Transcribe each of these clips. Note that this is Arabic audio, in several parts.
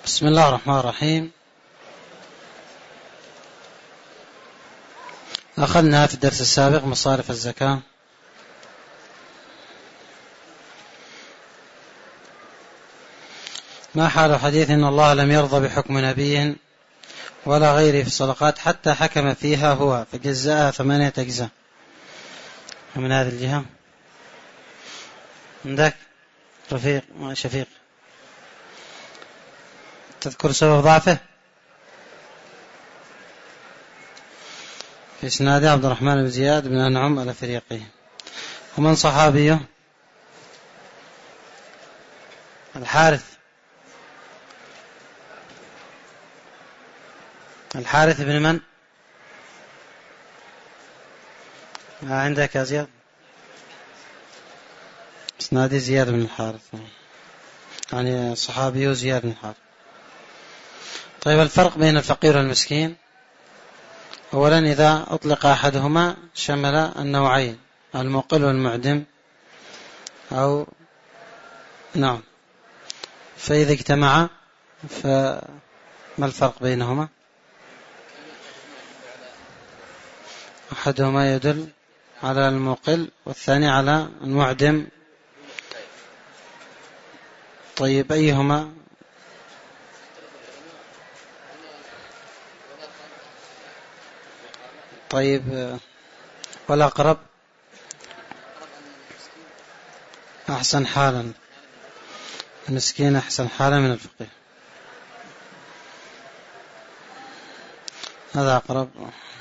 بسم الله الرحمن الرحيم. أخذنا في الدرس السابق مصارف الزكاة. ما حال حديث إن الله لم يرضى بحكم نبي ولا غيره في الصدقات حتى حكم فيها هو فجزأها 8 أجزاء. من هذه الجهة عندك رفيق شفيق تذكر سبب ضعفه؟ في إسناد عبد الرحمن بن زياد بن أنعم الأفريقي. ومن صحابيه؟ الحارث بن من؟ ما عندك يا زياد؟ إسناد زياد بن الحارث، يعني صحابيه زياد بن الحارث. طيب، الفرق بين الفقير والمسكين؟ أولا إذا أطلق أحدهما شمل النوعين، المقل والمعدم، أو نعم، فإذا اجتمع فما الفرق بينهما؟ أحدهما يدل على المقل والثاني على المعدم. طيب، أيهما؟ طيب، والأقرب أحسن حالا، المسكين أحسن حالا من الفقير، هذا أقرب.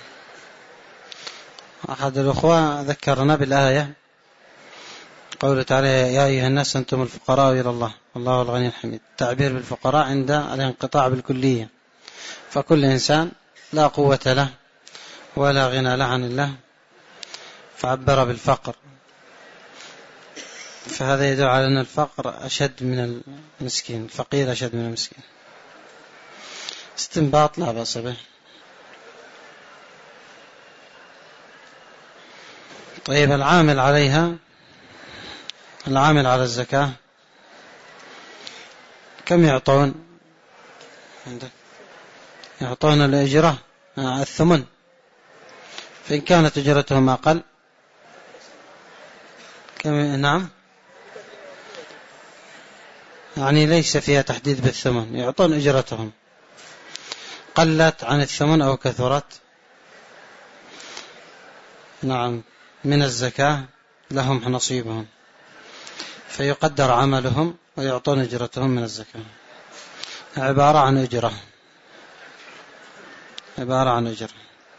أحد الأخوة ذكرنا بالآية قوله تعالى: يا أيها الناس أنتم الفقراء إلى الله والله الغني الحميد. التعبير بالفقراء عند الانقطاع بالكلية، فكل إنسان لا قوة له ولا غنى له عن الله فعبر بالفقر، فهذا يدل على أن الفقر أشد من المسكين، الفقير أشد من المسكين. استنباط لا بأس به. طيب، العامل عليها، العامل على الزكاة كم يعطون؟ عندك يعطون الأجرة الثمن، فإن كانت أجرتهم أقل نعم، يعني ليس فيها تحديد بالثمن، يعطون أجرتهم، قلت عن الثمن أو كثرت نعم من الزكاة لهم نصيبهم، فيقدر عملهم ويعطون أجرتهم من الزكاة. عبارة عن أجرة، عبارة عن أجرة.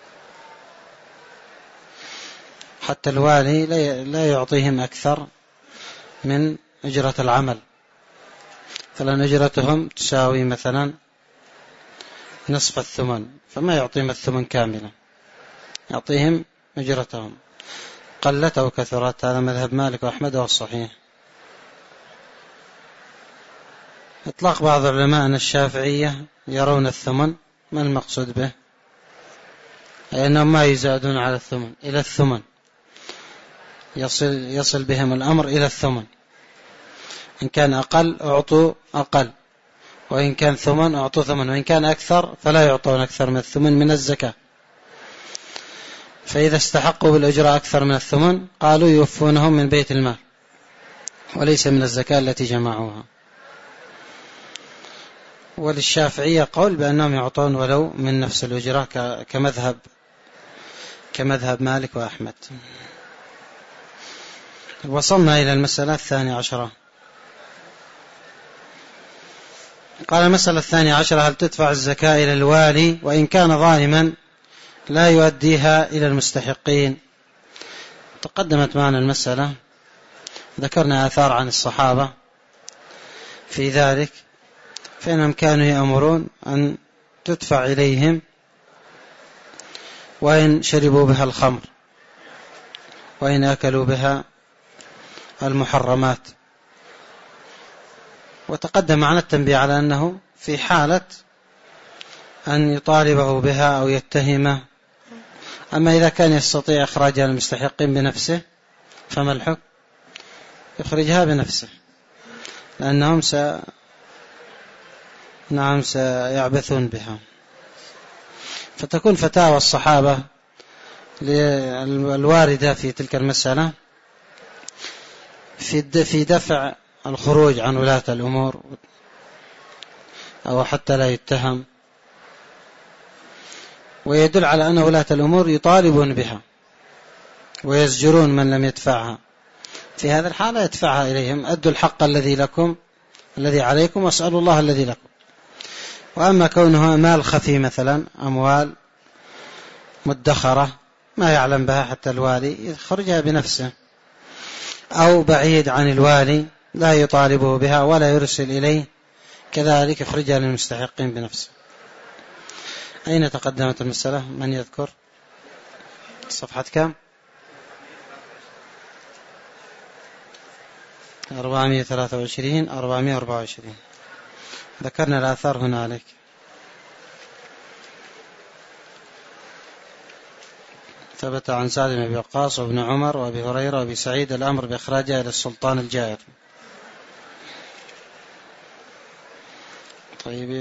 حتى الوالي لا يعطيهم أكثر من أجرة العمل، فلأن أجرتهم تساوي مثلا نصف الثمن، فما يعطيهم الثمن كاملا، يعطيهم أجرتهم قلت أو كثرت. هذا مذهب مالك وأحمد والصحيح. إطلاق بعض العلماء أن الشافعية يرون الثمن، ما المقصود به؟ أي أنهم ما يزادون على الثمن، إلى الثمن، يصل بهم الأمر إلى الثمن، إن كان أقل أعطوا أقل، وإن كان ثمن أعطوا ثمن، وإن كان أكثر فلا يعطون أكثر من الثمن من الزكاة. فإذا استحقوا بالأجرة أكثر من الثمن قالوا يوفونهم من بيت المال وليس من الزكاة التي جمعوها. وللشافعية قول بأنهم يعطون ولو من نفس الأجرة كمذهب مالك وأحمد. وصلنا إلى المسألة 12. قال المسألة 12: هل تدفع الزكاة إلى الوالي وإن كان ظالما لا يؤديها إلى المستحقين؟ تقدمت معنا المسألة، ذكرنا آثار عن الصحابة في ذلك، فإنهم كانوا يأمرون أن تدفع إليهم وإن شربوا بها الخمر وإن أكلوا بها المحرمات. وتقدم معنا التنبيه على أنه في حالة أن يطالبه بها أو يتهمه. أما إذا كان يستطيع إخراجها المستحقين بنفسه فما الحكم؟ يخرجها بنفسه، لأنهم نعم سيعبثون بها. فتكون فتاوى الصحابة الواردة في تلك المسألة في دفع الخروج عن ولاة الأمور أو حتى لا يتهم، ويدل على أن ولاة الأمور يطالبون بها ويزجرون من لم يدفعها. في هذا الحالة يدفعها إليهم: أدوا الحق الذي لكم الذي عليكم واسألوا الله الذي لكم. وأما كونها مال خفي مثلا، أموال مدخرة ما يعلم بها حتى الوالي، يخرجها بنفسه، أو بعيد عن الوالي لا يطالبه بها ولا يرسل إليه، كذلك يخرجها للمستحقين بنفسه. أين تقدمت المسألة؟ من يذكر؟ صفحة كم؟ 423 424. ذكرنا الآثار هنالك. ثبت عن سعد بن أبي وقاص وابن عمر وأبي هريرة وأبي سعيد الأمر بإخراجها إلى السلطان الجائر. طيب،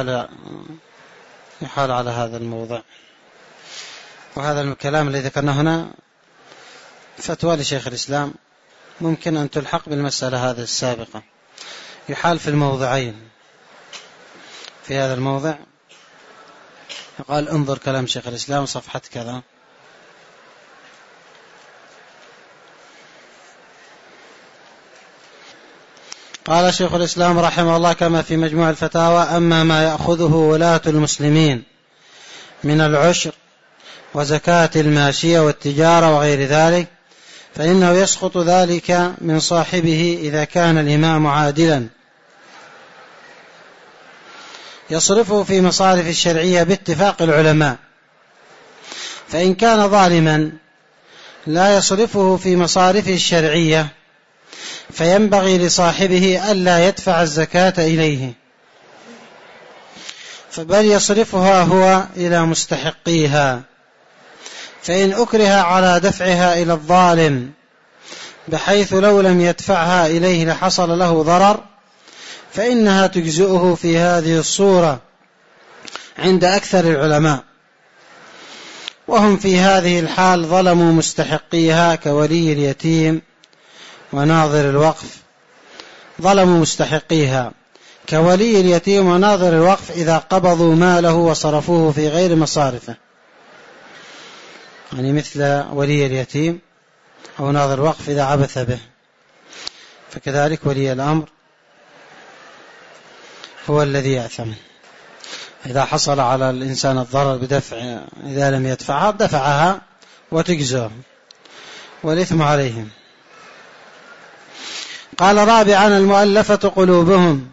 يحال على هذا الموضع. وهذا الكلام الذي ذكرناه هنا فتوى لشيخ الإسلام، ممكن أن تلحق بالمسألة هذه السابقة. يحال في الموضعين. في هذا الموضع قال: انظر كلام شيخ الإسلام صفحة كذا. قال شيخ الإسلام رحمه الله كما في مجموع الفتاوى: أما ما يأخذه ولاة المسلمين من العشر وزكاة الماشية والتجارة وغير ذلك، فإنه يسقط ذلك من صاحبه إذا كان الإمام عادلا يصرفه في مصارف الشرعية باتفاق العلماء. فإن كان ظالما لا يصرفه في مصارفه الشرعية، فينبغي لصاحبه ألا يدفع الزكاة إليه، بل يصرفها هو إلى مستحقيها. فإن أكره على دفعها إلى الظالم بحيث لو لم يدفعها إليه لحصل له ضرر، فإنها تجزئه في هذه الصورة عند أكثر العلماء. وهم في هذه الحال ظلموا مستحقيها كولي اليتيم وناظر الوقف. ظلموا مستحقيها كولي اليتيم وناظر الوقف إذا قبضوا ماله وصرفوه في غير مصارفه، يعني مثل ولي اليتيم أو ناظر الوقف إذا عبث به، فكذلك ولي الأمر هو الذي يأثم إذا حصل على الإنسان الضرر بدفع، إذا لم يدفعها دفعها وتجزاه والإثم عليهم. قال: رابعا المؤلفة قلوبهم.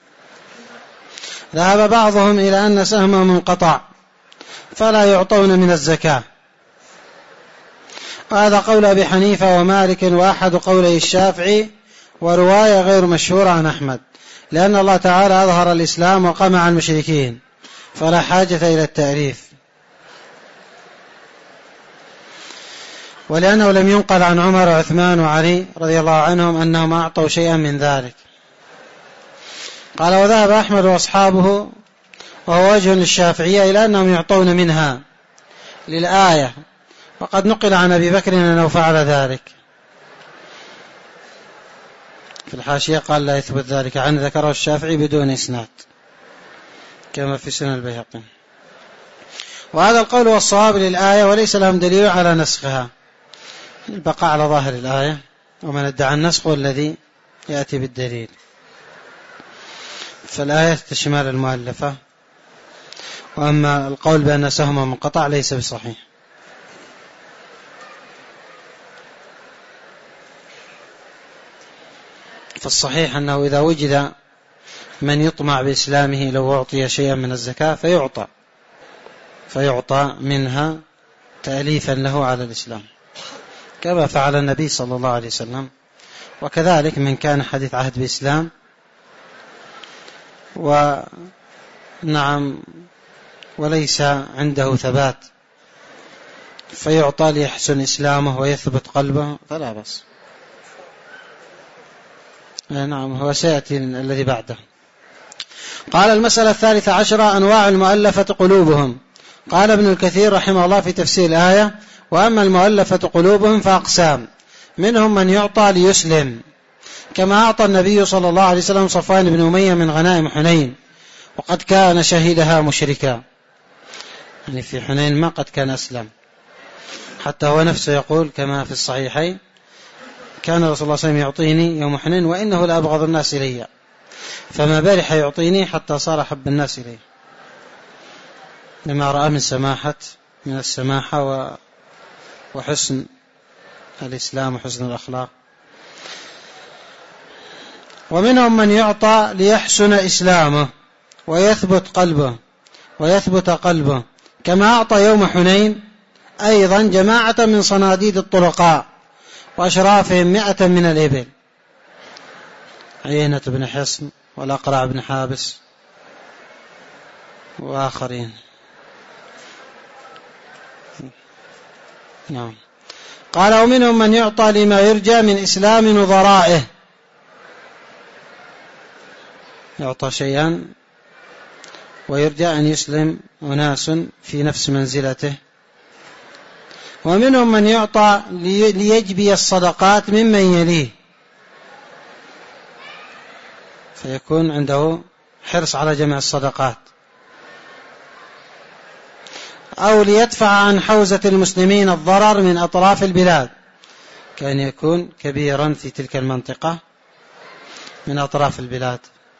ذهب بعضهم إلى أن سهمهم منقطع فلا يعطون من الزكاة، وهذا قول أبي حنيفة ومالك وأحد قولي الشافعي، ورواية غير مشهورة عن أحمد، لأن الله تعالى أظهر الإسلام وقمع المشركين فلا حاجة إلى التأليف، ولأنه لم ينقل عن عمر وعثمان وعلي رضي الله عنهم أنهم أعطوا شيئا من ذلك. قال: وذهب أحمد وأصحابه وهو وجه للشافعية إلى أنهم يعطون منها للآية، وقد نقل عن أبي بكر أنه فعل ذلك. في الحاشية قال: لا يثبت ذلك عنه، ذكره الشافعي بدون إسناد كما في سنن البيهقي. وهذا القول والصواب للآية، وليس لهم دليل على نسخها، البقاء على ظاهر الآية، ومن ادعى النسخ الذي يأتي بالدليل. فالآية تشمل المؤلفة، وأما القول بأن سهم منقطع ليس بصحيح. فالصحيح أنه إذا وجد من يطمع بإسلامه لو أعطي شيئا من الزكاة فيعطى منها تأليفا له على الإسلام، كما فعل النبي صلى الله عليه وسلم. وكذلك من كان حديث عهد بإسلام وليس عنده ثبات فيعطى ليحسن إسلامه ويثبت قلبه فلا بأس. نعم، هو سيأتي الذي بعده. قال المسألة 13 أنواع المؤلفة قلوبهم. قال ابن الكثير رحمه الله في تفسير الآية: وأما المؤلفة قلوبهم فأقسام، منهم من يعطى ليسلم، كما أعطى النبي صلى الله عليه وسلم صفوان بن أمية من غنائم حنين وقد كان شهدها مشركا، يعني في حنين ما قد كان أسلم، حتى هو نفسه يقول كما في الصحيحين: كان رسول الله صلى الله عليه وسلم يعطيني يوم حنين وإنه لأبغض الناس إلي، فما برح يعطيني حتى صار حب الناس إليه، لما رأى من السماحة وحسن الإسلام وحسن الأخلاق. ومنهم من يعطى ليحسن إسلامه ويثبت قلبه، كما أعطى يوم حنين أيضا جماعة من صناديد الطلقاء وأشرافهم 100 من الإبل، عيينة بن حصن والأقرع بن حابس وآخرين. نعم. قال: ومنهم من يعطى لما يرجى من إسلام نظرائه، يعطى شيئا ويرجى أن يسلم أناس في نفس منزلته. ومنهم من يعطى ليجبي الصدقات ممن يليه، فيكون عنده حرص على جمع الصدقات، أو ليدفع عن حوزة المسلمين الضرر من أطراف البلاد، كان يكون كبيرا في تلك المنطقة من أطراف البلاد.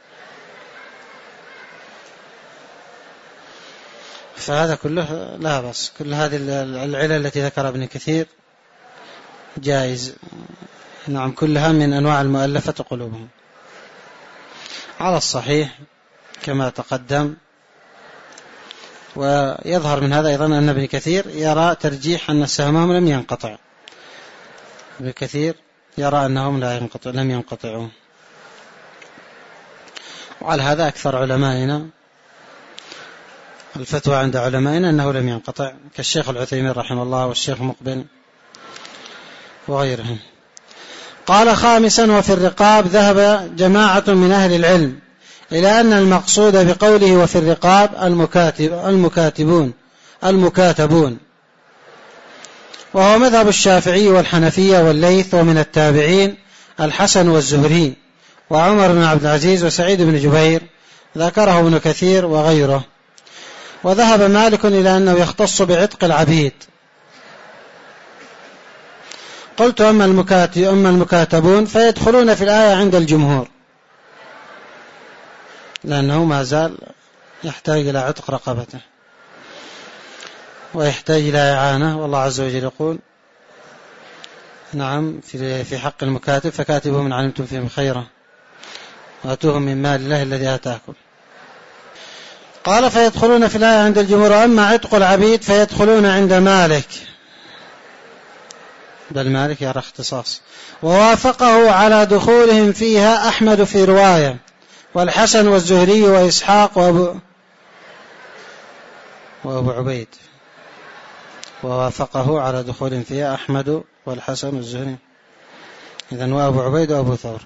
فهذا كله لا بأس، كل هذه العلل التي ذكر ابن كثير جائز، نعم، كلها من أنواع المؤلفة قلوبهم. على الصحيح كما تقدم. ويظهر من هذا أيضا أن ابن كثير يرى ترجيح أن سهمهم لم ينقطع، ابن كثير يرى أنهم لم ينقطعوا، وعلى هذا أكثر علمائنا، الفتوى عند علمائنا أنه لم ينقطع، كالشيخ العثيمين رحمه الله والشيخ مقبل وغيرهم. قال: خامسا: وفي الرقاب ذهب جماعة من أهل العلم إلى أن المقصود بقوله وفي الرقاب المكاتبون، وهو مذهب الشافعي والحنفية والليث، ومن التابعين الحسن والزهري وعمر بن عبد العزيز وسعيد بن جبير، ذكره ابن كثير وغيره. وذهب مالك إلى أنه يختص بعتق العبيد. قلت: أما المكاتبون فيدخلون في الآية عند الجمهور، لأنه ما زال يحتاج إلى عتق رقبته ويحتاج إلى إعانة، والله عز وجل يقول: نعم في حق المكاتب: فكاتبوا من علمتم فيهم خيرا وآتوهم من مال الله الذي آتاكم. قال: فيدخلون في الآية عند الجمهور. وأما عتق العبيد فيدخلون عند مالك، بل مالك يرى اختصاص، ووافقه على دخولهم فيها أحمد في رواية، والحسن والزهري وإسحاق وأبو عبيد، ووافقه على دخولهم فيها أحمد والحسن والزهري، إذن وأبو عبيد وأبو ثور.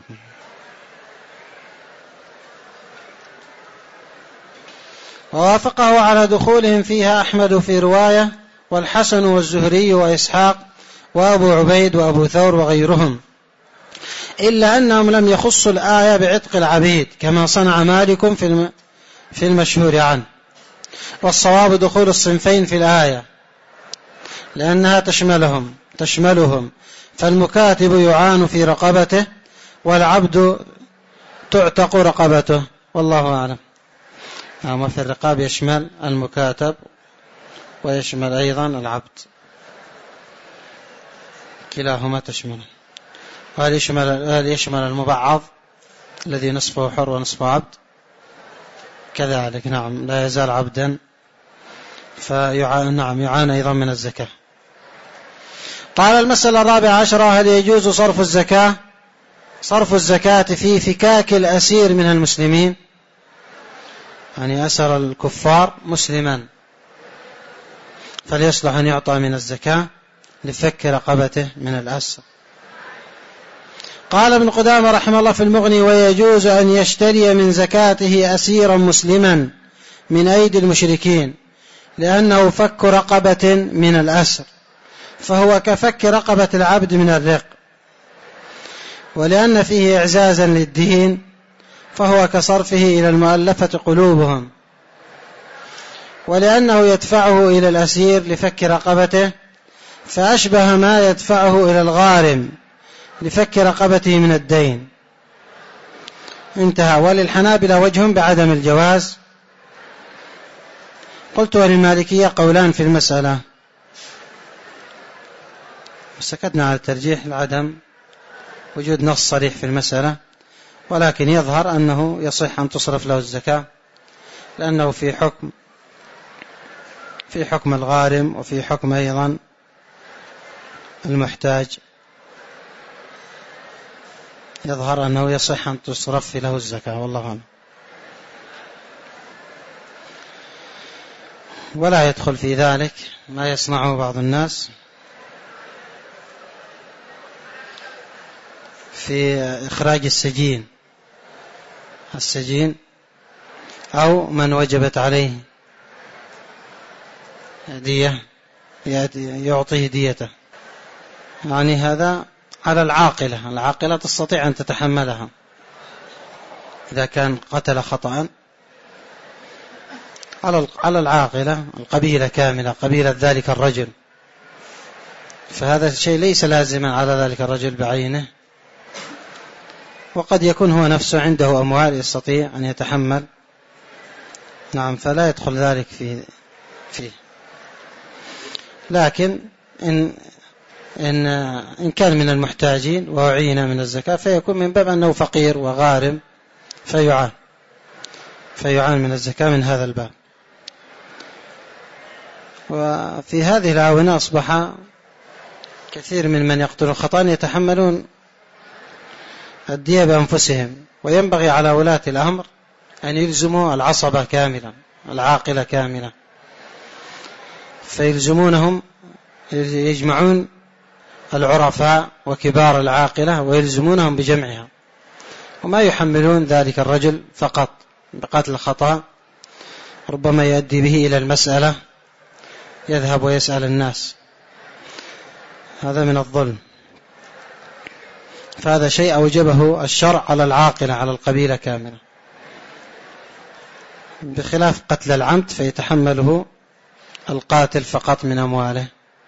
ووافقه على دخولهم فيها أحمد في رواية، والحسن والزهري وإسحاق وأبو عبيد وأبو ثور وغيرهم، إلا أنهم لم يخصوا الآية بعتق العبيد كما صنع مالك في المشهور عنه. والصواب دخول الصنفين في الآية لأنها تشملهم، فالمكاتب يعان في رقبته، والعبد تعتق رقبته، والله أعلم. أما في الرقاب يشمل المكاتب ويشمل أيضا العبد، كلاهما تشمل. وهل يشمل المبعض الذي نصفه حر ونصفه عبد؟ كذلك، نعم، لا يزال عبدا، يعاني أيضا من الزكاة. قال: المسألة 14: هل يجوز صرف الزكاة في فكاك الأسير من المسلمين؟ يعني أسر الكفار مسلما فليصلح أن يعطى من الزكاة لفك رقبته من الأسر. قال ابن قدامة رحمه الله في المغني: ويجوز أن يشتري من زكاته أسيرا مسلما من أيدي المشركين، لأنه فك رقبة من الأسر، فهو كفك رقبة العبد من الرق، ولأن فيه إعزازا للدين، فهو كصرفه إلى المؤلفة قلوبهم، ولأنه يدفعه إلى الأسير لفك رقبته، فأشبه ما يدفعه إلى الغارم لفك رقبته من الدين. انتهى. وللحنابلة وجه بعدم الجواز. قلت وللمالكية قولان في المسألة، سكتنا على الترجيح لعدم وجود نص صريح في المسألة، ولكن يظهر أنه يصح أن تصرف له الزكاة، لأنه في حكم الغارم، وفي حكم أيضا المحتاج، يظهر أنه يصح أن تصرف له الزكاة، والله أعلم. ولا يدخل في ذلك ما يصنعه بعض الناس في إخراج السجين أو من وجبت عليه دية يعطيه ديته، يعني هذا على العاقلة تستطيع أن تتحملها إذا كان قتل خطأ، على العاقلة القبيلة كاملة، قبيلة ذلك الرجل، فهذا الشيء ليس لازما على ذلك الرجل بعينه، وقد يكون هو نفسه عنده أموال يستطيع أن يتحمل، نعم، فلا يدخل ذلك فيه. لكن إن كان من المحتاجين وأعين من الزكاة، فيكون من باب أنه فقير وغارم، فيعان من الزكاة من هذا الباب. وفي هذه الآونة أصبح كثير من يقتلون خطأ يتحملون الدية بأنفسهم، وينبغي على ولاة الأمر أن يلزموا العصبة كاملة، العاقلة كاملة، فيلزمونهم، يجمعون العرفاء وكبار العاقلة ويلزمونهم بجمعها، وما يحملون ذلك الرجل فقط بقتل الخطأ، ربما يؤدي به إلى المسألة، يذهب ويسأل الناس، هذا من الظلم. فهذا شيء أوجبه الشرع على العاقلة، على القبيلة كاملة، بخلاف قتل العمد فيتحمله القاتل فقط من أمواله.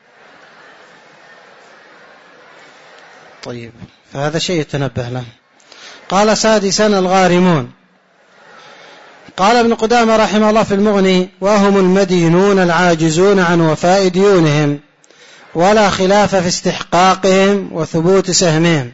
طيب، فهذا شيء يتنبه له. قال: سادسا الغارمون. قال ابن قدامة رحمه الله في المغني: وهم المدينون العاجزون عن وفاء ديونهم، ولا خلاف في استحقاقهم وثبوت سهمهم.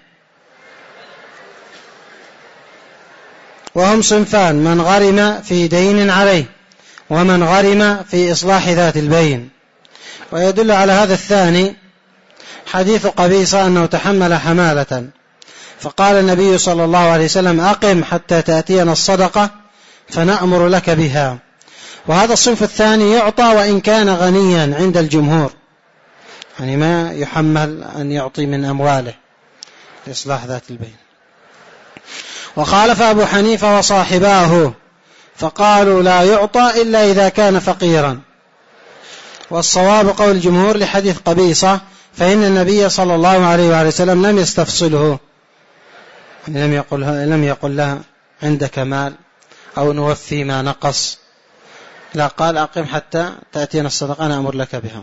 وهم صنفان: من غرم في دين عليه، ومن غرم في إصلاح ذات البين. ويدل على هذا الثاني حديث قبيصة أنه تحمل حمالة، فقال النبي صلى الله عليه وسلم: أقم حتى تأتينا الصدقة فنأمر لك بها. وهذا الصنف الثاني يعطى وإن كان غنيا عند الجمهور، يعني ما يحمل أن يعطي من أمواله لإصلاح ذات البين. وخالف أبو حنيفة وصاحباه فقالوا: لا يعطى إلا إذا كان فقيرا. والصواب قول الجمهور لحديث قبيصة، فإن النبي صلى الله عليه وآله وسلم لم يستفصله، لم يقل لها عندك مال أو نوفي ما نقص، لا، قال: أقم حتى تأتينا الصدقة أنا أمر لك بها.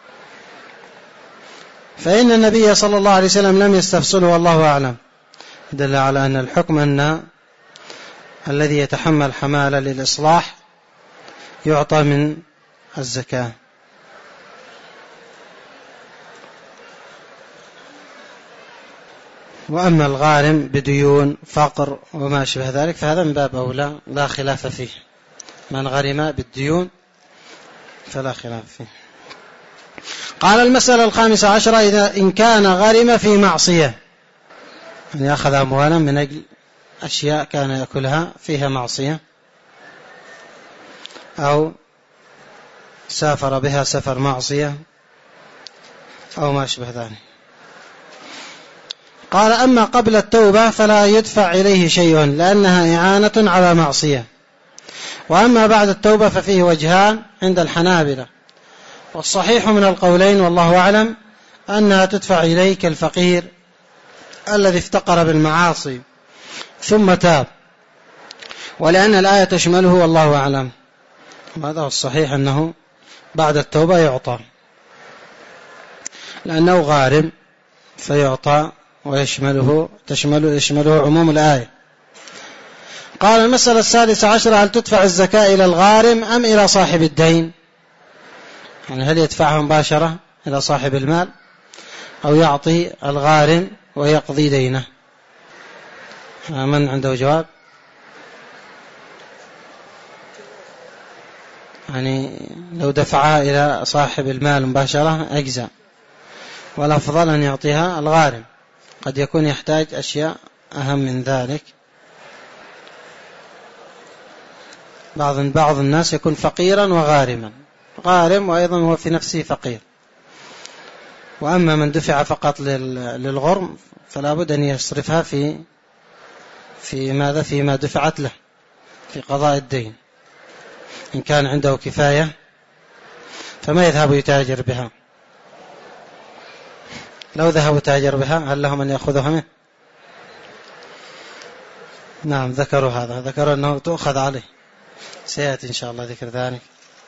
فإن النبي صلى الله عليه وسلم لم يستفصله، والله أعلم. دل على أن الحكم أن الذي يتحمل حمالة للإصلاح يعطى من الزكاة. وأما الغارم بديون فقر وما شبه ذلك فهذا من باب أولى، لا خلاف فيه. من غرم بالديون فلا خلاف فيه. قال: المسألة 15 إذا إن كان غرم في معصية، يعني أخذ أموالا من أجل أشياء كان يأكلها فيها معصية، أو سافر بها سفر معصية، أو ما شبه ذلك. قال أما قبل التوبة فلا يدفع إليه شيء لأنها إعانة على معصية، وأما بعد التوبة ففيه وجهان عند الحنابلة، والصحيح من القولين والله أعلم أنها تدفع إليك الفقير الذي افتقر بالمعاصي ثم تاب، ولأن الآية تشمله والله أعلم. هذا هو الصحيح أنه بعد التوبة يعطى، لأنه غارم فيعطى ويشمله عموم الآية. قال المسألة 16 هل تدفع الزكاة إلى الغارم أم إلى صاحب الدين؟ يعني هل يدفعها مباشرة إلى صاحب المال أو يعطي الغارم ويقضي دينه؟ من عنده جواب؟ يعني لو دفعها إلى صاحب المال مباشرة أجزاء، والأفضل أن يعطيها الغارم، قد يكون يحتاج أشياء أهم من ذلك. بعض الناس يكون فقيرا وغارما، غارم وأيضا هو في نفسه فقير. وأما من دفع فقط للغرم فلا بد أن يصرفها فيما دفعت له في قضاء الدين. إن كان عنده كفاية فما يذهب يتاجر بها. لو ذهب يتاجر بها هل لهم أن يأخذها منه؟ نعم، ذكروا أنه تؤخذ عليه، سيأتي إن شاء الله ذكر ذلك.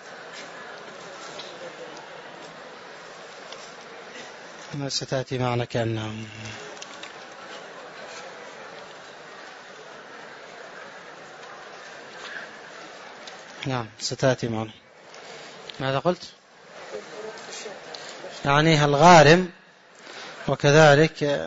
ستأتي معنا كأنها نعم ستأتي معنا. ماذا قلت؟ يعني الغارم وكذلك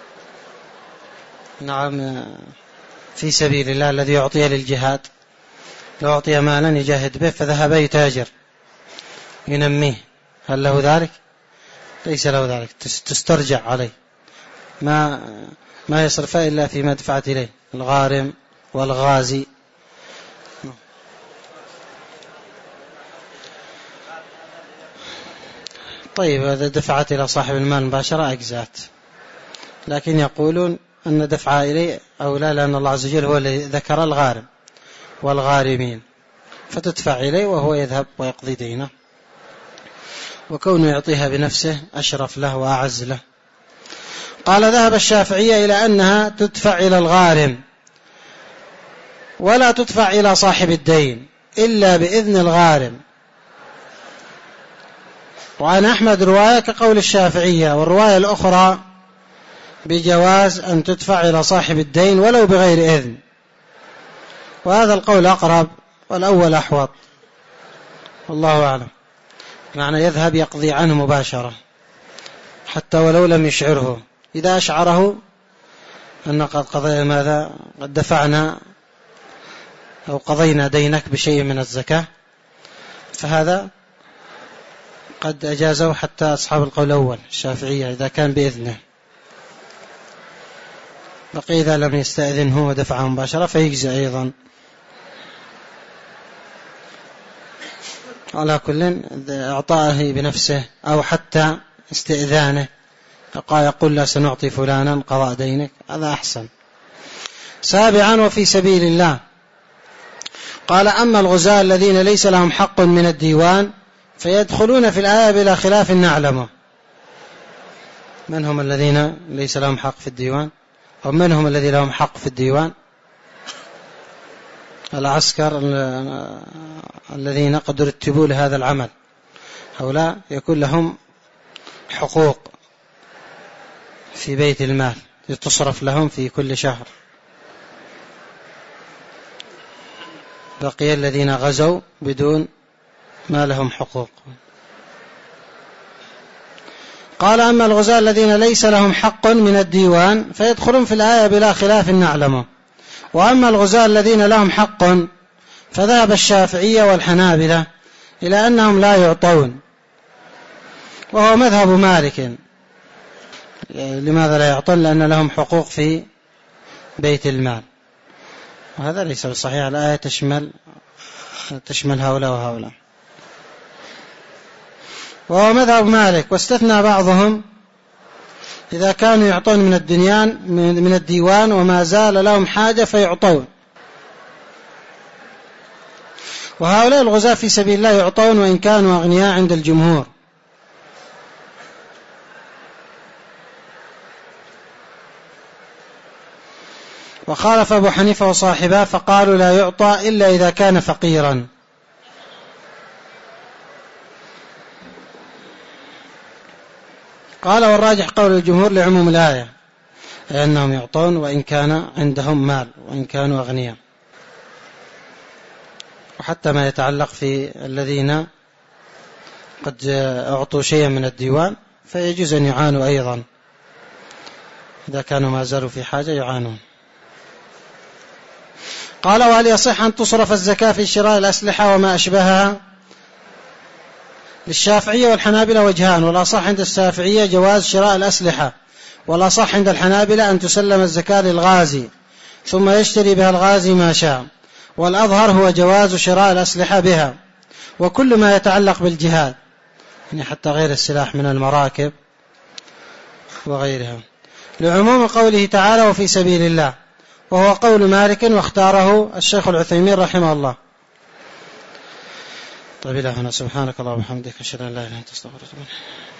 نعم في سبيل الله الذي يعطيه للجهاد، لو أعطي مالا يجاهد به فذهب يتاجر ينميه، هل له ذلك؟ ليس له ذلك، تسترجع عليه، ما يصرف إلا فيما دفعت إليه الغارم والغازي. طيب إذا دفعت إلى صاحب المال مباشرة أجزات، لكن يقولون أن دفعها إليه أولى، لأن الله عز وجل هو الذي ذكر الغارم والغارمين، فتدفع إليه وهو يذهب ويقضي دينه، وكونه يعطيها بنفسه أشرف له وأعز له. قال ذهب الشافعية إلى أنها تدفع إلى الغارم ولا تدفع إلى صاحب الدين إلا بإذن الغارم. وعن أحمد رواية كقول الشافعية، والرواية الأخرى بجواز أن تدفع إلى صاحب الدين ولو بغير إذن، وهذا القول أقرب والأول أحوط والله أعلم، معنى يذهب يقضي عنه مباشرة حتى ولو لم يشعره. إذا أشعره أن قد دفعنا أو قضينا دينك بشيء من الزكاة، فهذا قد أجازه حتى أصحاب القول الأول الشافعية إذا كان بإذنه. بقي إذا لم يستأذنه ودفعه مباشرة فيجزي أيضا. على كل إعطائه بنفسه أو حتى استئذانه يقول لا سنعطي فلانا قضاء دينك، هذا أحسن. 7 وفي سبيل الله. قال أما الغزاة الذين ليس لهم حق من الديوان فيدخلون في الآية بلا خلاف نعلمه. من هم الذين ليس لهم حق في الديوان؟ أو من هم الذين لهم حق في الديوان؟ العسكر الذين قد رتبوا لهذا العمل، هؤلاء يكون لهم حقوق في بيت المال تصرف لهم في كل شهر. بقي الذين غزوا بدون ما لهم حقوق. قال أما الغزاة الذين ليس لهم حق من الديوان فيدخلون في الآية بلا خلاف نعلمه. وأما الغزاة الذين لهم حق فذهب الشافعية والحنابلة إلى أنهم لا يعطون، وهو مذهب مالك. لماذا لا يعطون؟ لأن لهم حقوق في بيت المال، وهذا ليس بصحيح. الآية تشمل هؤلاء وهؤلاء، وهو مذهب مالك. واستثنى بعضهم إذا كانوا يعطون من الديوان وما زال لهم حاجة فيعطون. وهؤلاء الغزاة في سبيل الله يعطون وإن كانوا أغنياء عند الجمهور. وخالف أبو حنيفة وصاحبه فقالوا لا يعطى إلا إذا كان فقيرا. قال والراجح قول الجمهور لعموم الآية، لأنهم يعطون وإن كان عندهم مال وإن كانوا أغنياء. وحتى ما يتعلق في الذين قد أعطوا شيئا من الديوان فيجوز أن يعانوا أيضا، إذا كانوا ما زالوا في حاجة يعانون. قال وهل يصح أن تصرف الزكاة في شراء الأسلحة وما أشبهها؟ للشافعية والحنابلة وجهان، والأصح عند الشافعية جواز شراء الأسلحة، والأصح عند الحنابلة أن تسلم الزكاة للغازي ثم يشتري بها الغازي ما شاء، والأظهر هو جواز شراء الأسلحة بها وكل ما يتعلق بالجهاد، يعني حتى غير السلاح من المراكب وغيرها، لعموم قوله تعالى وفي سبيل الله، وهو قول مالك واختاره الشيخ العثيمين رحمه الله. طيب إلى هنا، سبحانك اللهم وبحمدك أشهد أن لا إله إلا أنت أستغفرك وأتوب إليك.